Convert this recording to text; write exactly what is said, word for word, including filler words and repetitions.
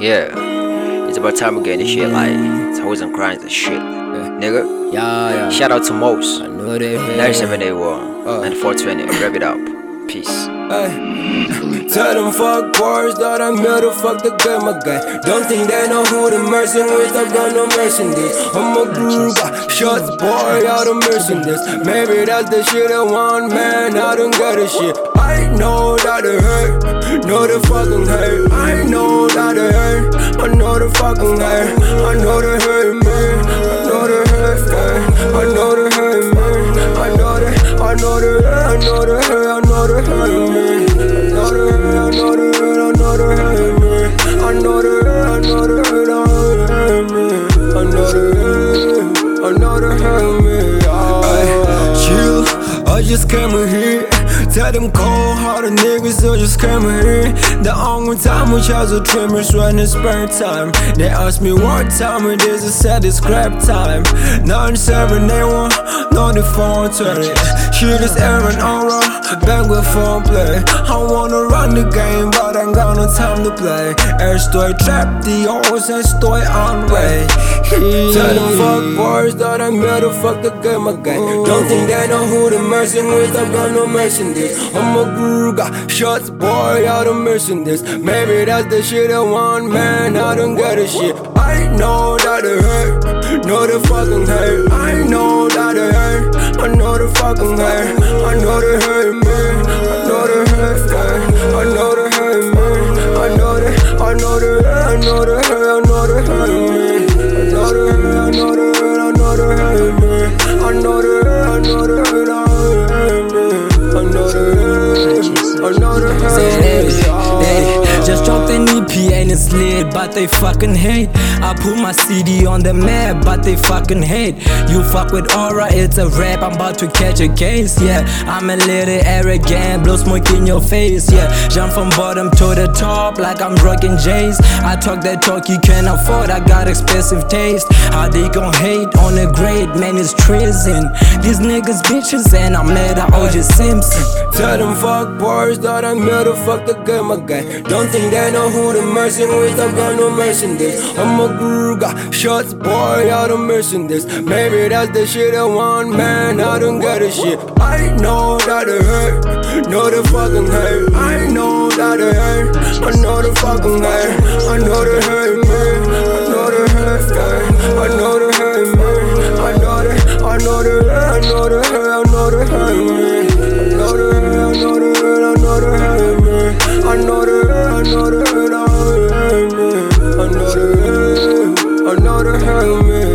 Yeah, it's about time we get this shit like it's hoes and grinds and shit. Nigga, Yeah, yeah. shout out to Mos. I know they hate. ninety-seven eighty-one, ninety-four twenty, rev it up. Peace. Ay. Tell them fuck boys that I'm here to fuck the game again. Don't think they know who the merchant with, I got no merchandise. I'm a groover, shots boy, out of merchandise. Maybe that's the shit I want, man, I don't get a shit. I know that it hurt, know the fucking hurt. I know that it hurt, I know the fucking hurt. I know the hurt, man, I know the hurt, man. I know the hurt, man. I know the, I know the, I know the hurt, I know the hurt, man. I know the hurt, I know the hurt, I know the hurt, man. I know the hurt, I know the hurt, I know the hurt, man. I know the hurt, I know the hurt, man. Ay, chill, I just came here. Tell them cold hearted niggas, I just came here. The only time which has a tremors when it's spare time. They ask me what time it is, I said it's crap time. nine seven eight one, ninety-four twenty. Shit is Aaron Aura, back with phone play. I wanna run the game, but I ain't got no time to play. Estoy trapped, the horse and estoy on way. Tell them fuck boys that I'm here to fuck the game again. Don't think they know who the merchant with, I got no merchandise. I'm a groover, shots boy, out of merchandise. Maybe that's the shit I want, man, I don't get a shit. I know that it hurt, know the fucking hurt. I know that it hurt, I know the fucking hurt. I know the hurt, man, I know the hurt, man. I know the hurt, man. I know the, I know the, I know the hurt, I know the hurt, man. I know the hurt, I know the hurt, I know the hurt, man. I know the hurt, I know the hurt, I know the hurt, man. I know the hurt, I know the hurt. Hey, just dropped an E P and it's lit, but they fucking hate. I put my C D on the map, but they fucking hate. You fuck with Aura, it's a rap, I'm about to catch a case, yeah. I'm a little arrogant, blow smoke in your face, yeah. Jump from bottom to the top like I'm rocking J's. I talk that talk you can't afford, I got expensive taste. How they gon' hate on a great man, it's treason. These niggas bitches and I'm mad at O J Simpson. Tell them fuck boys that I'm here to fuck the game again. Don't think they know who the merchant with, I got no merchandise. I'm a groover, shots boy, out of merchandise. Maybe that's the shit I want, man, I don't get a shit. I know that it hurt, know the fucking hurt. I know that it hurt, I know the fucking hurt. I know the hurt, man, I know the hurt, man. I know the hurt, man. I know the, I know the, I know the hurt, I know the hurt, man. I know the hurt, I know the hurt, I know the hurt, man. I know the hurt, I know the hurt, I know the hurt, man. I know the hurt, I know the hurt, man.